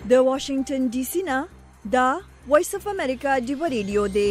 د واشنگټن ډي سي نه دا وایس اف امریکا دی ریډیو دی.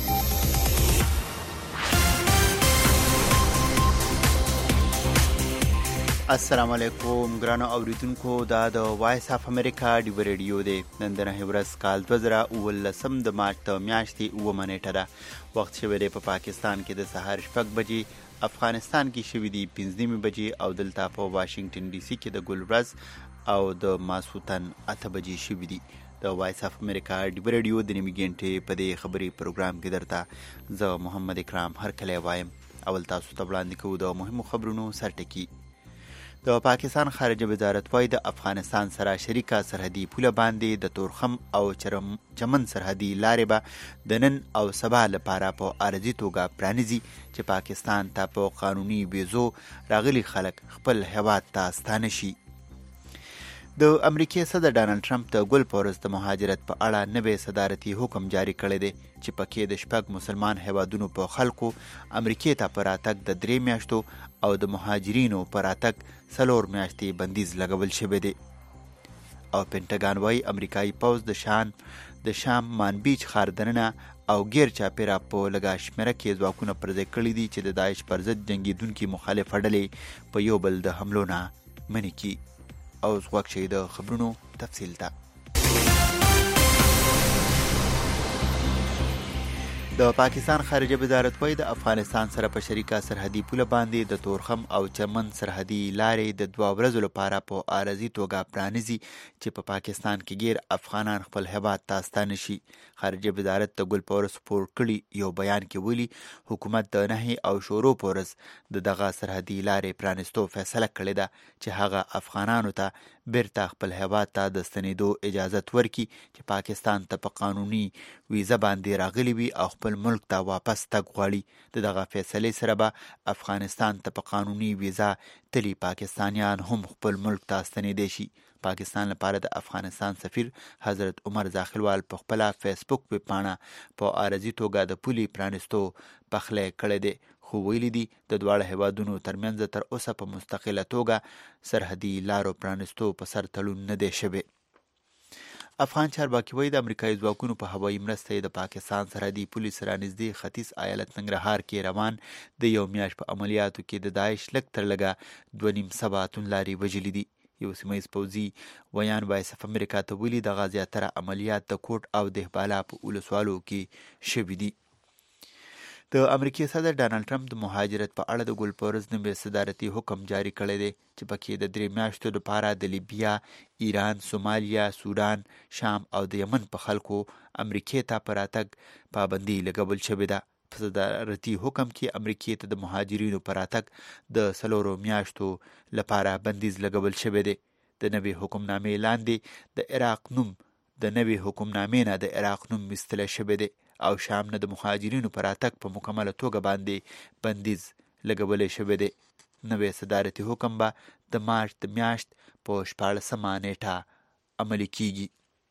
السلام علیکم ګرانو اوریدونکو، دا د وایس اف امریکا دی ریډیو دی. نن د نهه ورځ کال 2019 د مارچ میاشتې 9 نیټه ده. وخت شوی دی په پاکستان کې د سهار 6 بجې، افغانستان کې شوی دی 15 بجې او دلته په واشنگټن ډي سي کې د ګل ورځ او د ماسوتن 8 بجې شوی دی. د وایس اف امریکا دی ریډیو د نیمه ګنټې په دې خبري پروګرام کې درته زه محمد اکرام هرکلی وایم. اول تاسو ته وړاندې کوو د مهمو خبرونو سرټکی. د پاکستان خارجه وزارت وايي د افغانستان سره شریکه سرحدي پوله باندې د تورخم او چمن سرحدي لارې به د نن او سبا لپاره په عارضي توګه پرانیزي چې پاکستان ته په قانوني ویزو راغلي خلک خپل هیواد ته ستانه شي. د امریکای صدر ډانلډ ټرمپ د ګل پورس د مهاجرت په اړه نوی صدارتي حکم جاری کړی دی چې پکې د شپږ مسلمان هیوادونو په خلکو امریکای ته پر راتګ د 3 میاشتو او د مهاجرینو پر راتګ 4 میاشتې بندیز لګول شوی دی. او پینټاګان وايي امریکایي پوځ د شام مانبیچ ښار دننه او غیر چاپیره په لږه شمېره کې ځواکونه پر ځای کړي دي چې د داعش پر ضد جنګېدونکي مخالف ډلې په یو بل د حملو نه منع کړي. او غوږ شئ د خبرونو تفصیل ته. د پاکستان خارجه وزارت وايي د افغانستان سره په شریکه سرحدي پوله باندې د تورخم او چمن سرحدي لارې د 2 ورځو لپاره په عارضي توګه پرانیزي چې په پاکستان کې غیر افغانان خپل هیواد ته ستانه شي. خارجه وزارت د ګل پورس پور کړي یو بیان کې ویلي حکومت د نهي او شورو پورس دغه سرحدي لارې پرانیستو فیصله کړې ده چې هغه افغانانو ته بیرته خپل هیواد ته د ستنېدو اجازت ورکړي چې پاکستان ته په قانوني ویزه باندې راغلي وي او خپل ملک ته واپس تګ غواړي. دغه فیصلې سره به افغانستان ته په قانوني ویزه تلي پاکستانیان هم خپل ملک ته ستنېدی شي. پاکستان لپاره د افغانستان سفیر حضرت عمر زاخیلوال په خپل فیسبوک ویبپاڼه په عارضي توګه د پولې پرانیستو پخلی کړی دی، خو ویلي دي د دواړه هیوادونو ترمنځ تر اوسه په مستقله توګه سرحدي لارو پرانیستو په سر تړون نه دی شوی. افغان چارواکي وايي د امریکایي ځواکونو په هوایي مرسته د پاکستان سرحدي پولې سره نږدې ختیځ ایالت ننګرهار کې روان د یو میاشت په عملیاتو کې د داعش لږ تر لږه 2.5 سوه توندلارې وژلي دي. یو سیمهیز پوځي ویان وایس اف امریکا ته ویلي دغه زیاتره عملیات د کوټ او دهبالا په ولسوالو کې شوي دي. د امریکای صدر ډانلډ ټرمپ د مهاجرت په اړه د ګل پورس نوی صدارتي حکم جاری کړی دی چې پکې د 3 میاشتو لپاره د لیبیا، ایران، سومالیا، سودان، شام او د یمن په خلکو امریکای ته پر راتګ پابندي لګول شوې ده. په صدارتي حکم کې امریکای ته د مهاجرینو پر راتګ د 4 میاشتو لپاره بندیز لګول شوی دی. د نوي حکمنامې لاندې د عراق نوم د نوي حکمنامې نه د عراق نوم ایستل شوی دی او شام نه د مهاجرینو پر راتګ په مکمله توګه باندې بندیز لګولی شوی دی. نوی صدارتي حکم به د مارچ د میاشت په 14 نیټه عملي کیږي.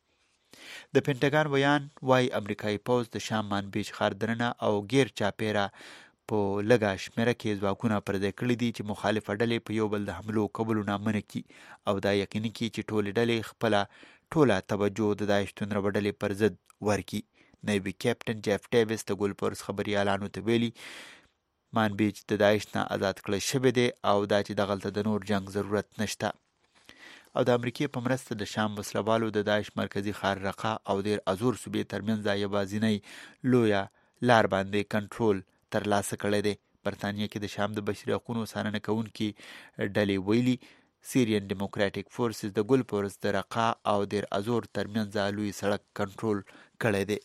د پینټاګان ویان وايي امریکایي پوځ د شام مانبیچ ښار دننه او غیر چاپیره په لږه شمېره کې ځواکونه پر ځای کړي دي چې مخالفه ډلې په یو بل د حملو کولو نه منع کړي او دا یقیني کړي چې ټولې ډلې خپله ټوله توجه د داعش توندروه ډلې پر ضد ورکړي. نایبي کیپټن جیف ډیویس د ګل پورس خبریالانو ته ویلي مانبیچ د داعش نه آزاد کړی شوی دی او دا چې دغلته د نور جنگ ضرورت نشته. او د امریکای په مرسته د شام وسلوالو د داعش مرکزی ښار رقه او دیر ازور صوبې ترمنځ یوازینۍ لویه لار باندې کنټرول ترلاسه کړی دی. برطانیه کې د شام د بشري حقوقو څارنه کوونکي ډلې ویلي سیریان ډیموکراتیک فورسز د ګل پورس د رقه او دیر ازور ترمنځ لوی سړک کنټرول کړی دی.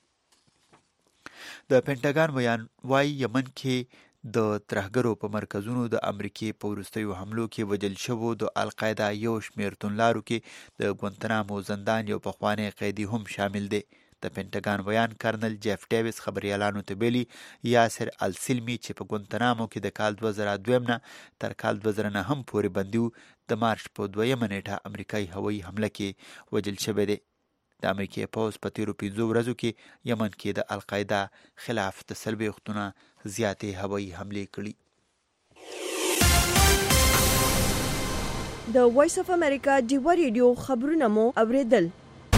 د پینټاګان ویان وايي یمن کې د ترهګرو په مرکزونو د امریکای په وروستیو حملو کې وژل شوو د القاعده یو شمېر توندلارو کې د ګوانتنامو زندان یو پخوانی قیدي هم شامل دی. د پینټاګان ویان کرنل جیف ډیویس خبریالانو ته ویلي یاسر السلمي چې په ګوانتنامو کې د کال 2002 نه تر کال 2009 هم پورې بندي و د مارچ په 2 نیټه امریکایي هوایي حمله کې وژل شوی دی. د امریکای پوځ په تیرو 5 ورځو کې یمن کې د القاعده خلاف د 40 وختونه زیاتې هوایي حملې کړي. د وایس اف امریکا ډیوه ریډیو خبرونه مو اوریدل.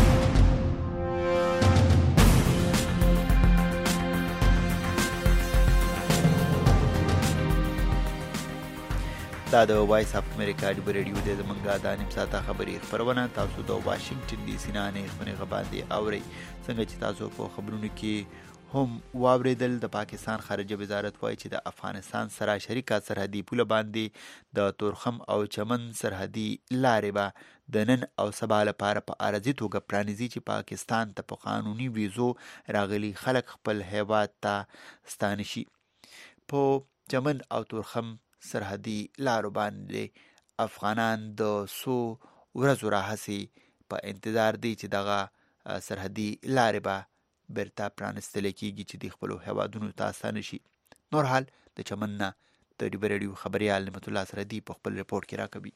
دا د وایس اف امریکا ډیوه ریډیو د زمونږه د نیم ساعته خبري خبرونه تاسو د واشنگټن ډي سي نه خبرونه باندې اوري. څنګه چې تاسو په خبرونو کې هم واوریدل، د پاکستان خارجه وزارت وایي چې د افغانستان سره شریکه سرحدي پوله باندې د تورخم او چمن سرحدي لارې به د نن او سبا لپاره په عارضي توګه پرانیزي چې پاکستان ته په قانوني ویزو راغلي خلک خپل هیواد ته ستانه شي. په چمن او تورخم سرحدي لارو باندې افغانان د څو ورځو راهیسې په انتظار دي چې دغه سرحدي لارې به بیرته پرانستل کېږي چې د خپلو هیوادونو ته ستانه شي. نور حال د چمن نه د ډیوه ریډیو خبریال نعمت الله سردي په خپل ریپورت کې راکوي.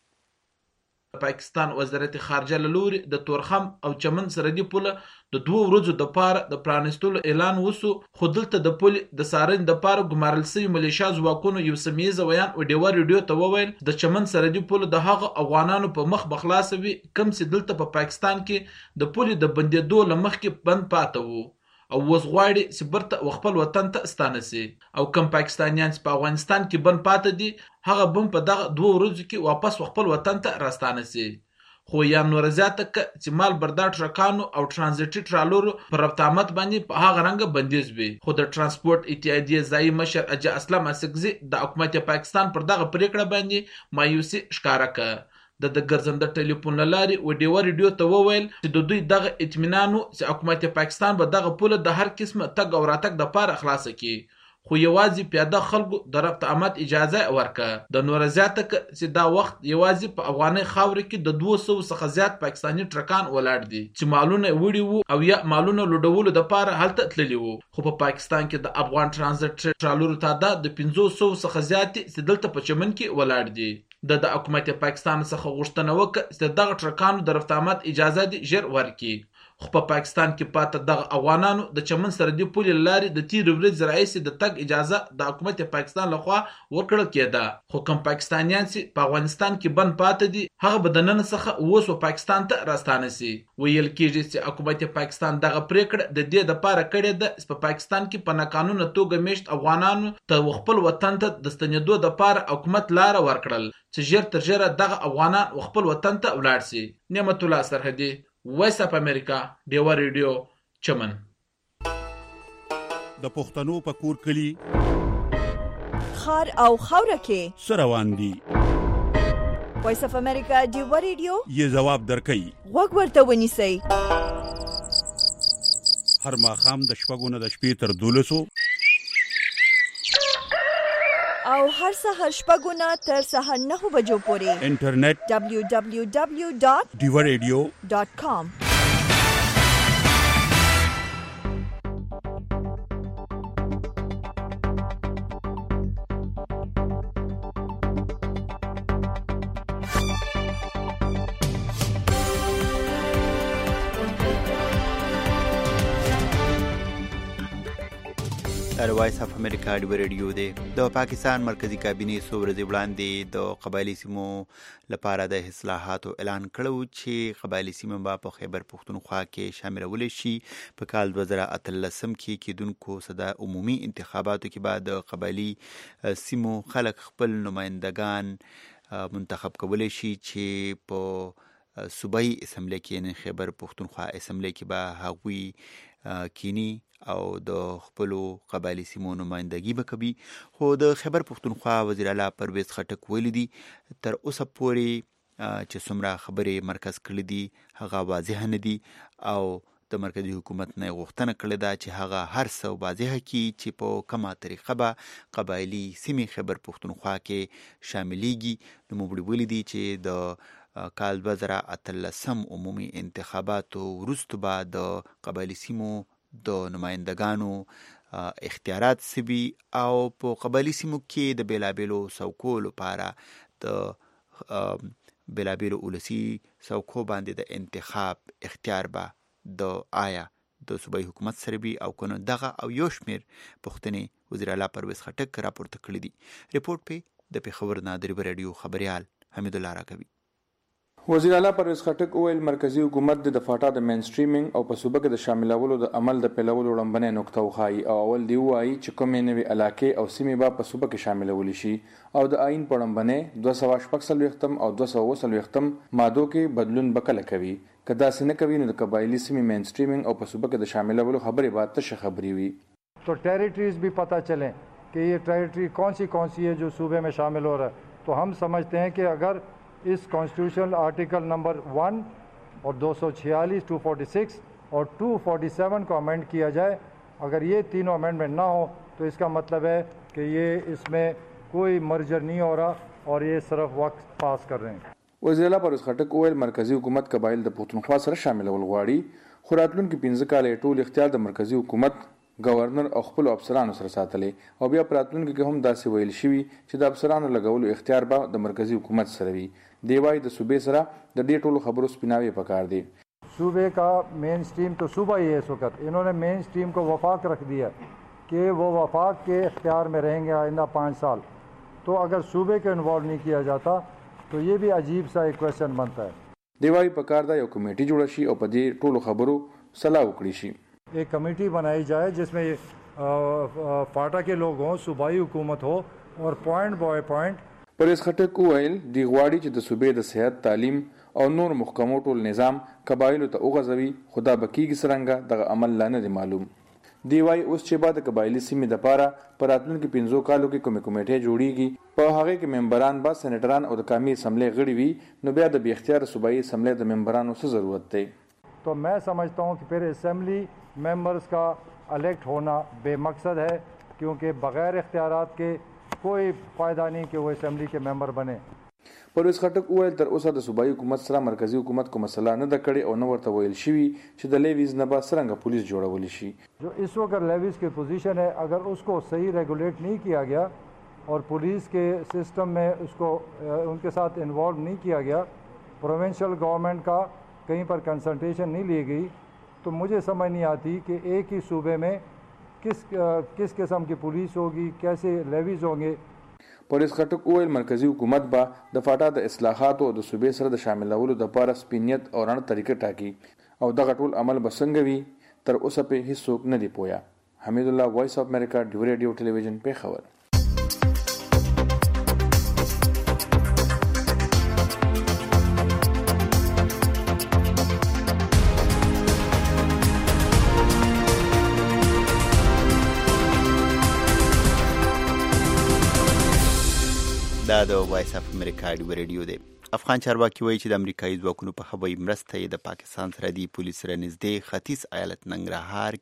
پاکستان وزارت خارجه له لوري د تورخم او چمن سرحدي پوله د 2 ورځو د پاره د پرانستلو اعلان وسو، خو دلته د پولې د سارن د پاره ګمارل شوي ملیشیا ځواکونو یو سمیز ویان او ډیوه ریډیو ته وویل د چمن سرحدي پوله د هغه افغانانو په مخ بخلاصوي کم چې دلته په پاکستان کې د پولې د بندیدو لمخکې بند پاته وو او اوس غواړي چې برته خپل وطن ته ستانه سي. او کم پاکستانیان چې په افغانستان کې بند پاته دي هغه بم په دغه 2 ورځو کې واپس خپل وطن ته راستانه سي. خو یا نور زیاته چې مال بردار ټرکانو او ترانزیټي ټرالورو پر ربط آمد باندې په هغه رنګ بندیز وي. خو د ترانسپورت اتحادیې ځایي مشر اجا اسلم اسکزي د حکومت پاکستان پر دغه پریکړه باندې مایوسي ښکاره کړه. د ګرځنده ټلیفون لاري و ډیوه ریډیو ته وویل چې د دوی دغه اطمینانو چې حکومت پاکستان به دغه پوله د هر قسمه تګ او راتګ د پاره خلاص کړي، خو یوازې پیاده خلکو د ربط آمد اجازه ورکړه. د نور زیاته چې دا وخت یوازې په افغاني خاورې کې د 200 څخه زیات پاکستاني ټرکان ولاړ دي چې مالونه وړي وو او یا مالونه لوډولو د پاره هلته تللي وو. خو په پاکستان کې د افغان ترانزیت ټرالورو تعداد د 500 څخه زیات چې دلته په چمن کې ولاړ دي. د حکومت پاکستان څخه غوښتنه وکړه چې دغه ټرکانو د ربط آمد اجازه دي ژر ورکړي. خو په پاکستان کې پاته دغه افغانانو د چمن سرحدي پولې لارې د تیر ورځ راهیسې د تګ اجازه د حکومت پاکستان لخوا ورکړل کېده. خو کوم پاکستانیان چې په افغانستان کې بند پاته دي هغه به د نن څخه اوس پاکستان ته راستانه سي. ویل کېږي چې حکومت پاکستان دغه پریکړه د دې د پاره کړې ده چې په پاکستان کې په ناقانونه توګه میشت افغانانو ته خپل وطن ته د ستنېدو د پاره حکومت لار ورکړل چې ژر تر ژره دغه افغانان خپل وطن ته ولاړ سي. نعمت الله سرحدي، وایس اف امریکا ډیوه ریډیو، چمن. د پښتنو په کور کلی خار او خوره کې سروان دي. وایس اف امریکا ډیوه ریډیو یې جواب درکړي. وګ ورته ونیسئ. هر ماښام د شپږو نه د شپې تر 12 او هر سهار شپږو نه تر سهار 9 بجو پورې انټرنیټ www.diwaradio.com. وایس اف امریکا ډیوه ریډیو دی. د پاکستان مرکزی کابینې څو ورځې وړاندې د قبایلي سیمو لپاره د اصلاحاتو اعلان کړو چې قبایلي سیمه به په خیبر پښتونخوا کې شاملول شي. په کال 2013 کې کېدونکو صدا عمومي انتخاباتو کې به د قبایلي سیمو خلک خپل نمائندگان منتخب کولی شي چې په صوبایي اسمبلی کې نه خیبر پښتونخوا اسمبلی کې به هغوی کینی او د خپلو قبایلي سیمو نمائندګي به کوي. خو د خیبر پښتونخوا وزیر اعلی پرویز خټک ویلي دي تر اوسه پورې چې څومره خبرې مرکز کړي دي هغه واضح نه دي او د مرکزی حکومت نه غوښتنه کړې ده چې هغه هر څه واضح کړي چې په کومه طریقه به قبایلي سیمې خیبر پښتونخوا کې شاملېږي. نو موږ ویلي دي چې د کال 2013 عمومي انتخاباتو وروسته به د قبایلي سیمو د نمائندگانو اختیارات سوي او په قبایلي سیمو کې د بیلابیلو څوکو لپاره د بیلابیلو ولسي څوکو باندې د انتخاب اختیار به د آیا د صوبایي حکومت سره وي او کنه دغه او یو شمېر پوښتنې وزیر اعلی پرویز خټک راپورته کړي دي. ریپورت په د پېښور نه د ډیوه ریډیو خبریال حمید الله راکوي. وزیر اعلی پرویز خټک وویل مرکزی حکومت د فاټا د مین سټریمینګ او په صوبه کې د شاملولو د عمل د پیلولو وړاندې نقطه وخایي او اول دی وایي چې کومې نوې علاقې او سیمې به په صوبه کې شاملول شي او د آئین په وړاندې 246 او 240 مادو کې بدلون بکله کوي کدا سینه کوي نو د قبایلی سیمې مین سټریمینګ او په صوبه کې د شاملولو خبرې به تشه خبري وي تو टेरिटरीज भी पता चलें कि ये टेरिटरी कौन सी है जो सूबे में शामिल हो रहा है तो हम समझते हैं कि अगर इस कॉन्स्टिट्यूशनल आर्टिकल नंबर 1 और 246, 246 और 247 को अमेंड किया जाए अगर ये तीनों अमेंडमेंट ना हो तो इसका मतलब है कि ये इसमें कोई मर्जर नहीं हो रहा और ये सिर्फ वक्त पास कर रहे हैं वزیر اعلی پرویز خټک وویل مرکزی حکومت قبایل د پښتونخوا سره شاملول غواړي خو راتلونکي 15 کال ټول اختیار د مرکزی حکومت گورنر او خپل افسرانو سره ساتلې او بیا پراتلونکو کې هم داسې ویل شوی چې د افسرانو لګولو اختیار به د مرکزی حکومت سره وي دیوای د صوبې سره د دې ټولو خبرو سپیناوي پکار دي सूबे का मेन स्ट्रीम तो सूबा ही है इस वक्त इन्होंने मेन स्ट्रीम को वफाक रख दिया कि वो वफाक के इख्तियार में रहेंगे आइंदा 5 साल तो अगर सूबे को इन्वॉल्व नहीं किया जाता तो ये भी अजीब सा एक क्वेश्चन बनता है دیوای پکار دا یو کمیټي جوړ شي او په دې ټولو خبرو صلاح وکړي شي एक कमेटी बनाई जाए जिसमें फाटा के लोग हों सूबाई हुकूमत हो और पॉइंट बाय पॉइंट پرویز خټک وویل دی غواړي چې د صوبې د صحت تعلیم او نور محکمو ټول نظام قبایلو ته وغځوي خدا بکیږي څرنګه دغه عمل لا نه دی معلوم دی وايي اوس چې بعد قبایلی سیمې د پاره پر راتلونکي 15 کالو کې کومې کمیټې جوړیږي په هغه کې ممبران با سېنیټران او د قومي اسمبلی غړي وي نو بیا د بی اختیار صوبایي اسمبلی د ممبرانو څه ضرورت دی तो मैं समझता हूँ कि फिर असम्बली मेंबर्स का इलेक्ट होना बेमकसद है क्योंकि बग़ैर इख्तियारात के कोई फ़ायदा नहीं कि वो असम्बली के मेंबर बने پرویز خټک وویل تر اوسه د صوبایي حکومت سره مرکزی حکومت کوم مسله نه ده کړې او نو ورته ویل شوي چې د لیویز نه به څرنګه پولیس جوړولی شي जो इस वक्त लेविस की पोजीशन है अगर उसको सही रेगुलेट नहीं किया गया और पुलिस के सिस्टम में उसको उनके साथ इन्वॉल्व नहीं किया गया प्रोविंशियल गवर्नमेंट का कहीं पर कंसल्टेशन नहीं ली गई तो मुझे समझ नहीं आती कि एक ही सूबे में किस किस्म की पुलिस होगी कैसे लेवीज होंगे پولیس خټک وویل مرکزی حکومت به د فاټا د اصلاحاتو او د صوبې سره د شاملولو لپاره سپینیت او رڼ طریقه ټاکي او دغه ټول عمل به څنګه وي تر اوسه په هیڅوک نه دی پویا حمید الله وایس اف امریکا ډیو ریډیو ټلویزیون په خبر دا د وایس اف امریکا ډیو ریډیو دی افغان چارواکي وایي چې د امریکایي ځواکونو په هوایي مرسته یې د پاکستان سرحدي پولیس سره نږدې ختیځ ایالت ننګرهار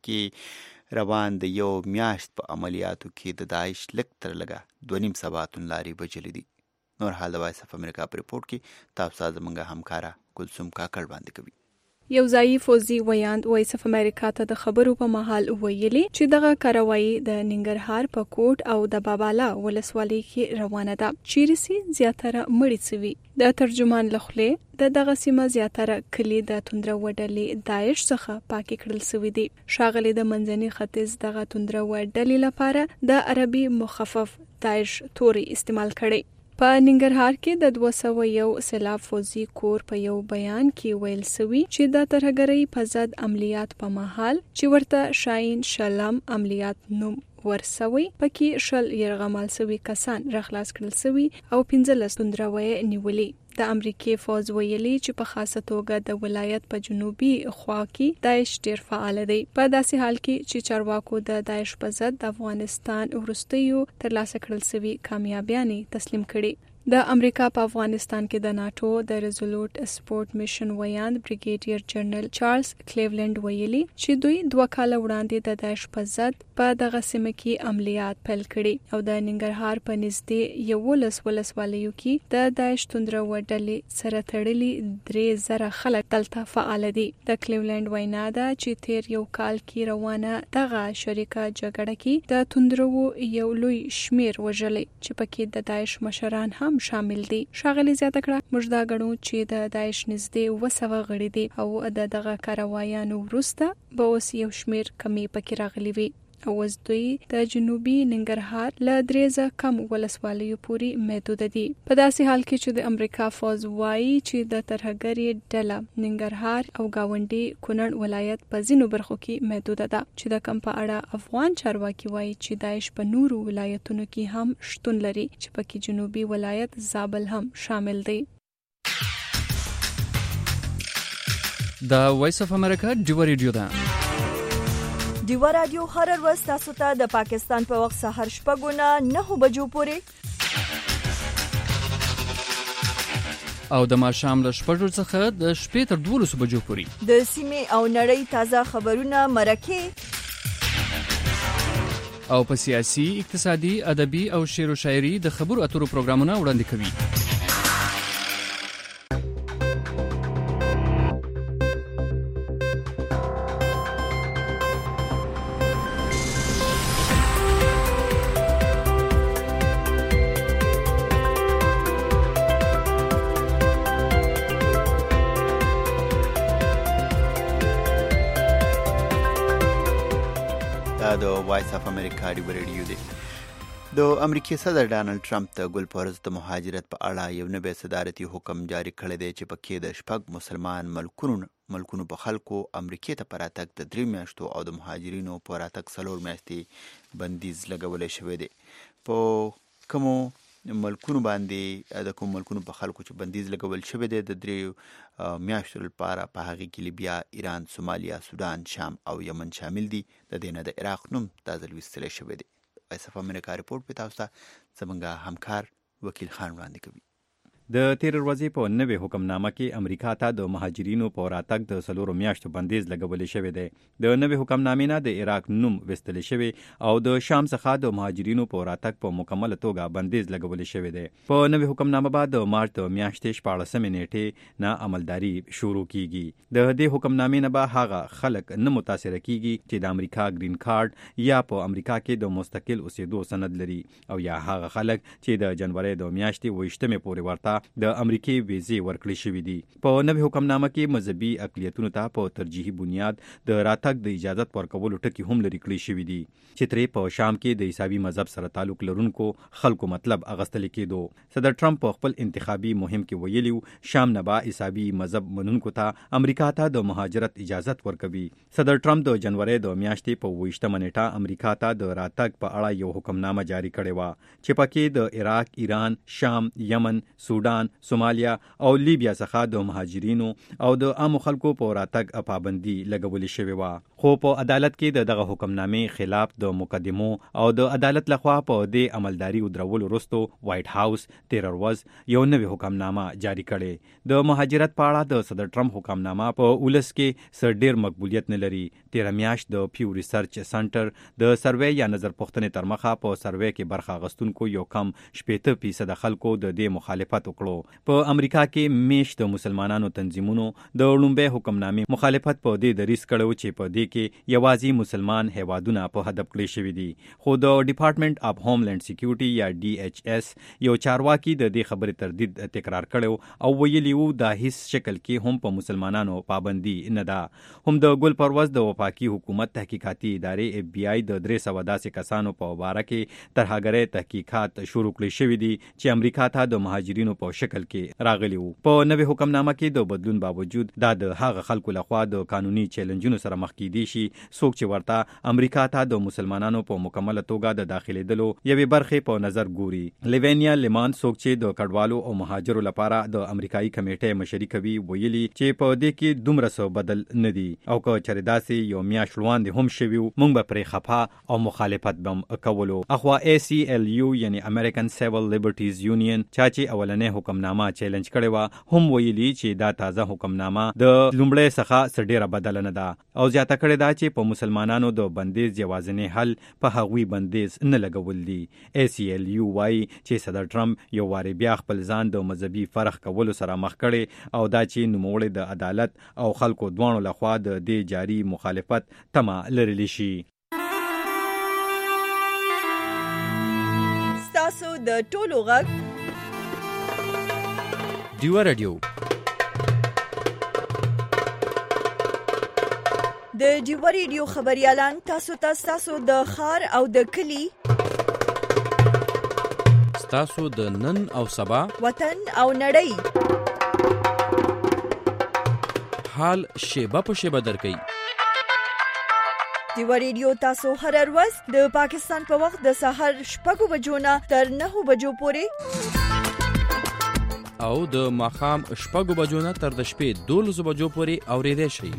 کې روان د یو میاشت په عملیاتو کې د داعش لږ تر لږه 2.5 ساعتون لارې بجلې دي نور حال د وایس اف امریکا په رپورټ کې تاسو زموږ همکاره کلثوم کاکړ باندې کوي یو ځایي فوزي ویاند وایس اف امریکا ته د خبرو په محل ویلي چې دغه کاروایی د ننګرهار په کوټ او د بابالا ولسوالۍ کې روانه ده چیرسي زیاتره مړی سوي د ترجمان لخلې دغه سیمه زیاتره کلی د توندره وډلې داعش څخه پاکي کړل سوي دي شاغلي د منځني ختیځ دغه توندره وډلې لپاره د عربي مخفف داعش توري استعمال کړي په ننګرهار کې د 201 سیلاب فوزي کور په یو بیان کې ویل سوي چې د ترهګرۍ په ضد عملیات په مهال چې ورته شاین شلم عملیات نوم ورسوي پکې شل يرغمال سوي کسان رخلاص کړل سوي او 15 توندروي نیولي د امریکای فوز ویلي چې په خاصه توګه د ولایت په جنوبي خوا کې داعش ډیر فعال دی په داسې حال کې چې چارواکو د داعش په ضد د افغانستان ورستیو ترلاسه کړل سوي کامیابیانې تسلیم کړي د امریکا په افغانستان کې د ناتو د ریزولوټ سپورټ میشن ویاند بریګیډیر جنرال چارلز کلیولند ویلي چې دوی 2 کال وړاندې د داعش په ضد په دغه سیمه کې عملیات پیل کړي او د ننګرهار په نږدې 11 ولسوالیو کې د داعش توندره وډلې سره تړلي 3000 خلک دلته فعال دي د کلیولند وینا ده چې تیر یو کال کې روانه دغه شریکه جګړه کې د توندرو یو لوی شمیر وژلې چې پکې د داعش مشران هم شامل دي شاغلي زیاته کړه موږ دا غنو چې د داعش نږدې 200 غړي دي او دغه کاروایانو ورسته به اوس یو شمیر کمی پکې راغلي وي او اوس دوی د جنوبي ننګرهار له درېزه کم ولسوالیو پورې محدود دي. په داسې حال کې چې د امریکا فوز وایي چې د ترهګرۍ ډله ننګرهار او گاونډي کونړ ولایت په ځینو برخو کې محدود ده، چې د کم په اړه افغان چارواکي وایي چې داعش په نورو ولایتونو کې هم شتون لري، چې پکې جنوبي ولایت زابل هم شامل دی. دا وایس اف امریکا ډیو ریډیو ده. ډیو رادیو هر ورځ تاسو ته د پاکستان په وخت سحر 9:09 بجو پورې او د ماښام له 6 څخه د 12 بجو پورې د سیمې او نړۍ تازه خبرونه مرکه او په سیاسي، اقتصادي، ادبي او شعر او شاعري د خبرو اترو پروګرامونه وړاندې کوي. د وایس اف امریکا ډیو ریډیو دی. د امریکای صدر ډانلډ ټرمپ د ګلپرز د مهاجرت په اړه یو نوی صدارتي حکم جاری کړی دی چې پکې د 6 مسلمان ملکونو په خلکو امریکای ته پر راتګ د 3 میاشتو او د مهاجرینو پر راتګ 4 میاشتې بندیز لګولای شوی دی. په کومو ملکونو باندې د کوم ملکونو په خلکو چې بندیز لګول شوی دی د 3 میاشتو لپاره په هغه کې لیبیا، ایران، سومالیا، سودان، شام او یمن شامل دي. د دې نه د عراق نوم تازه لوستل شوی دی. وایس اف امریکا ریپورت په تاسو ته زمونږ همکار وکیل خان وړاندې کوي. د تیر ورځې په نوې حکمنامه کې امریکا ته د مهاجرینو په راتګ د 4 میاشتو بندیز لګول شوی دی. د نوې حکمنامې نه د عراق نوم وستل شوی او د شام څخه د مهاجرینو په راتګ په مکمل توګه بندیز لګول شوی دی. په نوې حکمنامه بعد د مارچ د میاشتې 14 نیټې نه عملداري شروع کیږي. د دې حکمنامې نه به هغه خلک نه متاثر کیږي چې د امریکا گرین کارت یا په امریکا کې د مستقل اوسېدو سند لري او یا هغه خلک چې د جنوري د میاشتې 28 پورې ورته د امریکای ویزې ورکړې شوې دي. په نوې حکمنامه کې مذهبي اقلیتونو ته په ترجیحي بنیاد د راتګ د اجازت ورکولو ټکي هم لري کړی شوي دي چې ترې په شام کې د عیسوي مذهب سره تعلق لرونکو خلکو مطلب اغستل کېدو. صدر ټرمپ په خپل انتخابي مهم کې ویلي شام نه به عیسوي مذهب منونکو ته امریکا ته د مهاجرت اجازت ورکوي. صدر ټرمپ د جنوري د میاشتې په 28 نیټه امریکا ته د راتګ په اړه یو حکمنامه جاری کړې و چې پکې د عراق، ایران، شام، یمن، سودان، سومالیا او لیبیا څخه د مهاجرینو او د عامو خلکو په راتګ پابندي لګولې شوې و. خو په عدالت کې دغه حکمنامې خلاف د مقدمو او د عدالت لخوا په دې عملداري ودرولو وروسته وایټ هاوس تیر ورځ یو نوې حکمنامه جاری کړې. د مهاجرت په اړه د صدر ټرمپ حکمنامه په ولس کې سر ډیر مقبولیت نه لري. تیر میاشت د پیو ریسرچ سنټر د سروې یا نظر پوښتنې تر مخه په سروې کې برخه اخیستونکو یو کم 80% خلکو د دې مخالفت وکړو. په امریکا کې میشت مسلمانانو تنظیمونو د لومبه حکمنامې مخالفت په دې دریس کړو چې په دې کې یوازې مسلمان هیوادونه په هدف کړی شوی دي. خو د ډپارټمنټ اف هوملند سکیورټي یا DHS یو چارواکي د دې خبرې تردید تکرار کړو او ویلي وو د هیڅ شکل کې هم په مسلمانانو پابندي نه ده. هم د ګل پرواز د وفاقي حکومت تحقیقاتي ادارې FBI د 300 داسې کسانو په اړه کې ترهګرۍ تحقیقات شروع کړي شوی دي چې امریکا ته د مهاجرینو په شکل کې راغلی وو. په نوې حکمنامه کې د بدلون باوجود دا د هغه خلکو لخوا د قانوني چیلنجونو سره مخ کیدي شي څوک چې ورته امریکا ته د مسلمانانو په مکمل توګه د داخليدلو یوې برخې په نظر ګوري. لیوینیا لیمان څوک چې د کډوالو او مهاجرو لپاره د امریکایي کمیټې مشري کوي ویلي چې په دې کې دومره څه بدل نه دي او که چېرې داسې یو میاشت وړاندې هم شوي موږ به پرې خفه او مخالفت بم کولو. اخوا ACLU یعنی American Civil Liberties Union چې اولنې حکمنامه چیلنج کړې و هم ویلي چې دا تازه حکمنامه د لومړی څخه ډیره بدله نه ده او زیاته کړې ده چې په مسلمانانو د بندیز یوازینی حل په هغوی بندیز نه لګول دي. ACLU وایي چې صدر ټرمپ یو واري بیا خپل ځان د مذهبي فرق کولو سره مخ کړي او دا چې نوموړی د عدالت او خلکو دواړو لخوا د دې جاري مخالفت تمه لرلی شي. ستاسو د ټولو غږ ډیو رادیو د ډیو ریډیو خبريالان تاسو د خار او د کلی تاسو د نن او سبا وطن او نړۍ حال شیبه په شیبه درکې ډیو ریډیو تاسو هر ورځ د پاکستان په وخت د سحر 6 بجو نه تر 9 بجو پورې او د ماخام 6 بجو نه تر د شپې 12 بجو پورې اوریدئ شئ.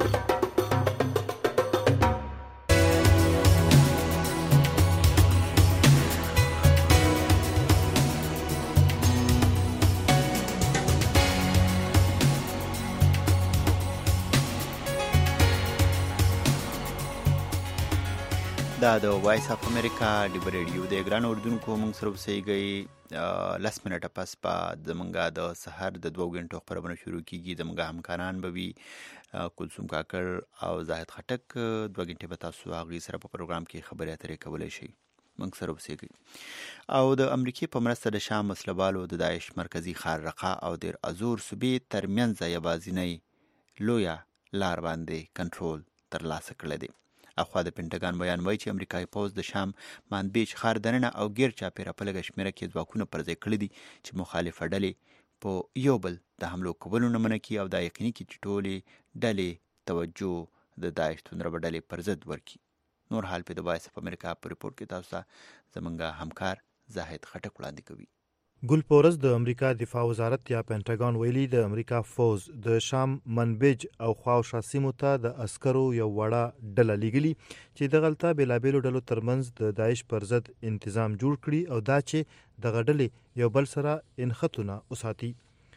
دا د وایس اف امریکا ډیو ریډیو د ګران اردوونکو موږ سره اوسېږئ 10 منټه پس به زموږ د سحر د 2 غنټو خبرونه شروع کیږي. زموږ همکاران به وي کلثوم کاکړ او زاهد خټک. 2 غنټې به تاسو هغوی سره په پروګرام کې خبرې اترې کولی شئ. موږ سره اوسېږئ. او د امریکې په مرسته د شام وسلوالو د داعش مرکزي ښار رقه او دیر ازور صوبې ترمنځ یوازینۍ لویه لار باندې کنټرول ترلاسه کړی دی. اخوا د پینټاګان بیان وایي چې امریکایي پوځ د شام مانبیج ښار دننه او غیر چاپیره په لږه شمېره کې ځواکونه پر ځای کړي دي چې مخالفه ډلې په یو بل د حملو کولو نه منع کړي او دا یقیني کړي چې ټولې ډلې توجه د داعش توندربه ډلې پر ضد ورکړي. نور حال په د وایس اف امریکا په ریپورټ کې تاسو ته زموږ همکار زاهد خټک وړاندې کوي. ګل پورز د امریکا دفاع وزارت یا پینټاګان ویلي د امریکا فوز د شام منبج او خواوشا سیمو ته د عسکرو یو وړه ډله لیږلي چې دغلته بېلابېلو ډلو ترمنځ د داعش پر ضد انتظام جوړ کړي او دا چې دغه ډلې یو بل سره انښتونه وساتي.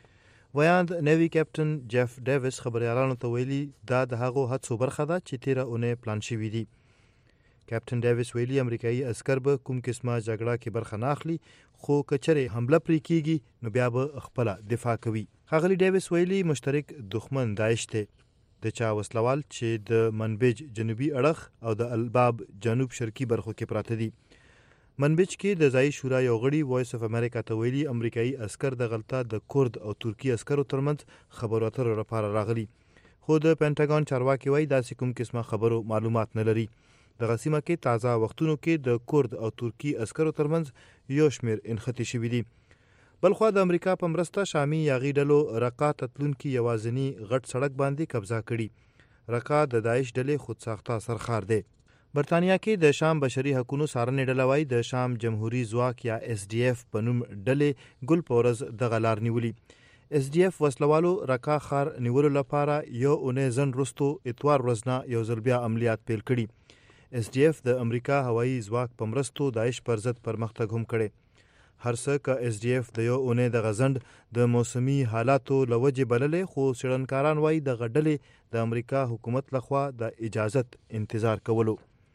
ویاند نیوي کیپټن جیف ډیویس خبریالانو ته ویلي دا د هغو هڅو برخه ده چې تیره اونۍ پلان شوي دي. کیپټن ډیویس ویلي امریکایي عسکر به کوم قسمه جګړه کې برخه نه اخلي خو کچره حمله پرې کیږي نو بیا به خپل دفاع کوي. ښاغلي ډیویس ویلي مشترک دښمن داعش دی د چا وسلوال چې د منبج جنوبي اړخ او د الباب جنوب شرقي برخو کې پراته دي. منبج کې د ځایي شورا یو غړي وایس اف امریکا ته ویلي امریکایي عسکر د غلطه د کورد او ترکی عسکرو ترمنځ خبرو اترو لپاره راغلي خو د پینټاګان چارواکي وایي داسې کوم قسمه خبرو معلومات نه لري. دغه سیمه کې تازه وختونو کې د کورد او ترکی عسکرو ترمنځ یو شمېر انښتې شوي دي. بلخوا د امریکا په مرسته شامي یاغي ډلو رقه تتلونکي یوازینی غټ سړک باندې قبضه کړي. رقه د داعش ډلې خودساخته سرخار دی. برطانیا کې د شام بشري حقوقو څارنې ډله وایي د شام جمهوریت ځواک یا SDF په نوم ډلې ګل پورز دغه لار نیولي. SDF وسلوالو رقه ښار نیولو لپاره یو اونۍ ځنډ وروسته اتوار ورځ نه یو ځل بیا عملیات پیل کړي. SDF د امریکا هوایي ځواک په مرستو داعش پر ضد پرمختګ هم کړي. هر څه که SDF د یو اونۍ د غزند د موسمي حالاتو لوجه بللې خو څېړنکاران وایي د غډلې د امریکا حکومت لخوا د اجازت انتظار کولو.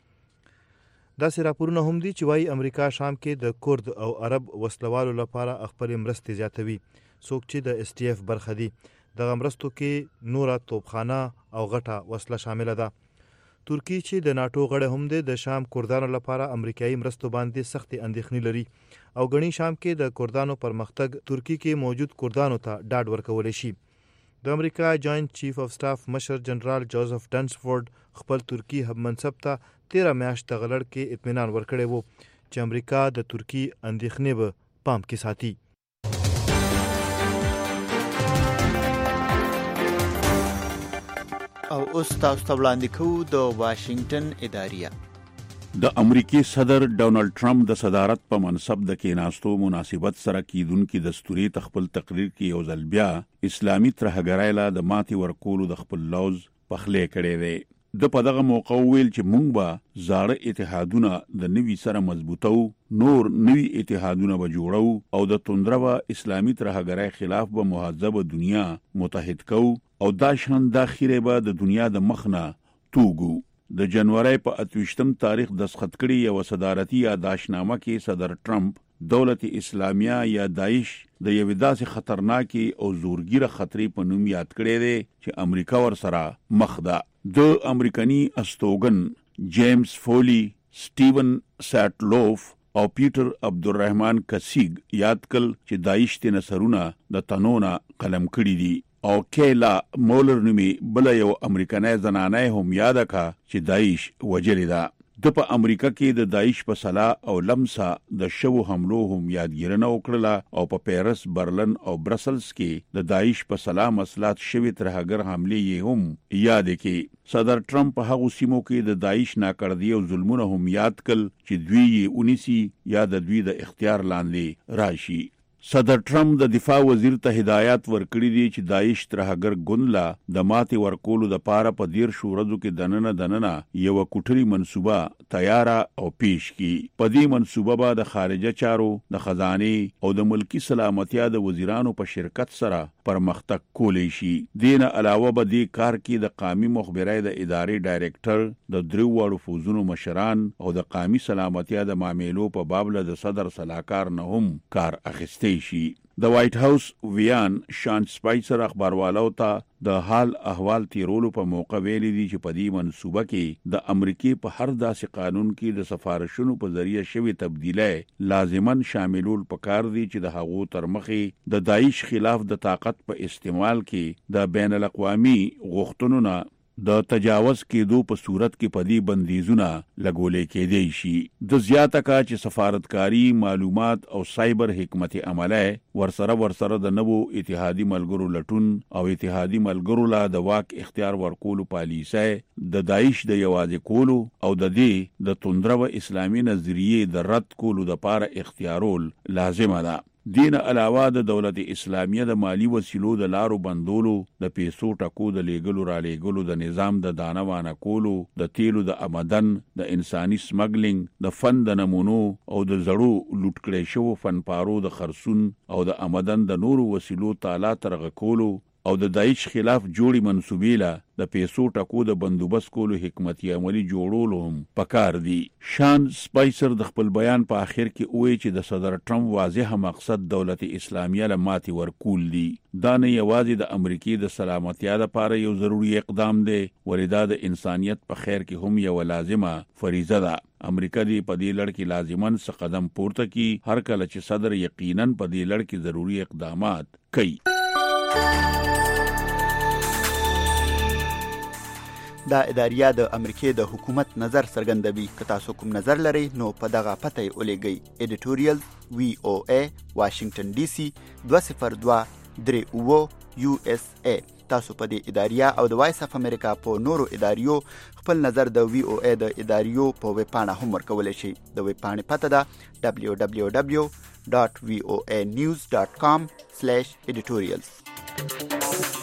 داسې راپورونه هم دي چې وایي امریکا شام کې د کورد او عرب وسلوالو لپاره خپل مرستې زیاتوي. څوک چې د SDF برخه دي دغه مرستو کې نوره توپخانه او غټه وسله شامله ده. ترکی چې د ناتو غړی هم دی د شام کردانو لپاره امریکایي مرستو باندې سختې اندېښنې لري او ګڼي شام کې د کردانو پرمختګ ترکی کې موجود کردانو ته ډاډ ورکولی شي. د امریکا جاینټ چیف اف سټاف مشر جنرال جوزف ډنسفورد خپل ترکی هب منصب ته 13 میاشت غلړ کې اطمینان ورکړی وو چې امریکا د ترکی اندېښنې به پام کې ساتي. او اوس تاسو ته وړاندې کوو د واشنگټن اداریه. د امریکای صدر ډونالد ټرمپ د صدارت په منصب د کېناستو مناسبت سره کیدونکو دستوري تخپل تقریر کې یو ځل بیا اسلامي ترهګرۍ له د ماتي ورکولو د خپل لوز پخلې کړې وي. د په دغه موقع ویل چې موږ به زاړه اتحادونه د نوي سره مضبوطو، نور نوي اتحادونه به جوړو او د توندرو اسلامي ترهګرۍ خلاف به مهذب دنیا متحد کو او دا شان د اخیره به د دنیا د مخنه توګو. د جنوري په 28م تاریخ دستخط کړي یو صدارتي یاداشتنامه کې صدر ټرمپ دولت اسلامیه یا داعش د یو داسې خطرناکي او زورګیره خطرې په نوم یاد کړي دي چې امریکا ور سره مخ ده. د امریکایي استوګن جیمز فولی، سټیون ساتلوف او پیټر عبدالرحمن کسیګ یاد کړ چې داعش ته نصرونه د تنونه قلم کړي دي. او کیلا مولر نومي بل یو امریکایي زنانه هم یاد کا چې داعش وجلې ده. د په امریکا کې د داعش په سلا او لمسا د شوو حملو هم یادګیرنه وکړه او په پیرس، برلن او برسلز کې د داعش په سلا مسلات شوی ترهګر حمله یې هم یاد کړي. صدر ټرمپ په هغو سیمو کې د داعش ناکړدي او ظلمونه هم یاد کړل چې دوی یې اونیسي یا د دوی د اختیار لاندې راشي. صدر ټرمپ د دفاع وزیر ته هدایت ورکړي دي چې داعش ترهګر ګوند لا د ماتې ورکولو د پاره په 13 ورځو کې دننه یو کوټري منصوبه تیار او پیش کی. په دې منصوبه به د خارجه چارو، د خزانه او د ملکی سلامتیا د وزیرانو په شرکت سره پرمختګ کولی شي. دین علاوه به دې کار کې د قومي مخبرۍ د ادارې ډایریکټر، د درو وړو فوزونو مشران او د قومي سلامتیا د معاملو په باب له صدر صلاحکار نه هم کار اخیستی شي. د وایټ هاوس ویان شان سپایسر اخباروالو ته د حال احوال تیرولو په موقع ویلي دي چې په دې منصوبه کې د امریکای په هر داسې قانون کې د سفارشونو په ذریعہ شوی تبدیلی لازمن شاملول پکار دي چې د هغو تر مخې د داعش خلاف د طاقت په استعمال کې د بین الاقوامي غوښتنو نه د تجاوز کېدو په صورت کې پدی بندیزونه لګولې کېدی شي. د زیاته کا چې سفارتکاری، معلومات او سایبر حکمت عمله ورسره د نوو اتحادي ملګرو لټون او اتحادي ملګرو لا د واک اختیار ورکولو پالیسي د داعش د یوازې کولو او د دې د توندرو اسلامي نظریه د رد کولو د پاره اختیارول لازمه ده. دین علاوه د دولت اسلامیه د مالی وسیلو د لارو بندولو، د پیسو ټکو د لیګلو را لیګلو، د نظام د دانوانه کولو، د تیلو د آمدن، د انساني سمګلینګ، د فند د نمونو او د زړو لوټ کړي شو فنپارو د خرصون او د آمدن د نورو وسیلو تعالی ترغه کولو او د داعش خلاف جوړی منسوبې له د پیسو ټکو د بندوبست کولو حکمتي عملی جوړولو هم پکار دي. شان سپایسر د خپل بیان په آخر کې وایي چې د صدر ټرمپ واضح مقصد دولت اسلامیه له ماتې ورکول دي. دا نه یوازې د امریکای د سلامتیا لپاره یو ضروری اقدام دی، ولې د انسانیت په خیر کې هم یو لازمه فریضه ده. امریکا دی په دې لړ کې لازمن څه قدم پورته کی، هر کله چې صدر یقینا په دې لړ کې ضروری اقدامات کوي. دا اداریه د امریکای د حکومت نظر څرګندوي. که تاسو کوم نظر لرئ نو په دغه پته یې ولېږئ. ایډیټوریال VOA واشنگټن DC 20238 USA. تاسو په دې اداریه او د وایس اف امریکا په نورو اداریو خپل نظر د VOA د اداریو په ویب پاڼه هم ورکولی شئ. د ویب پاڼې پته ده www.voanews.com/editorials.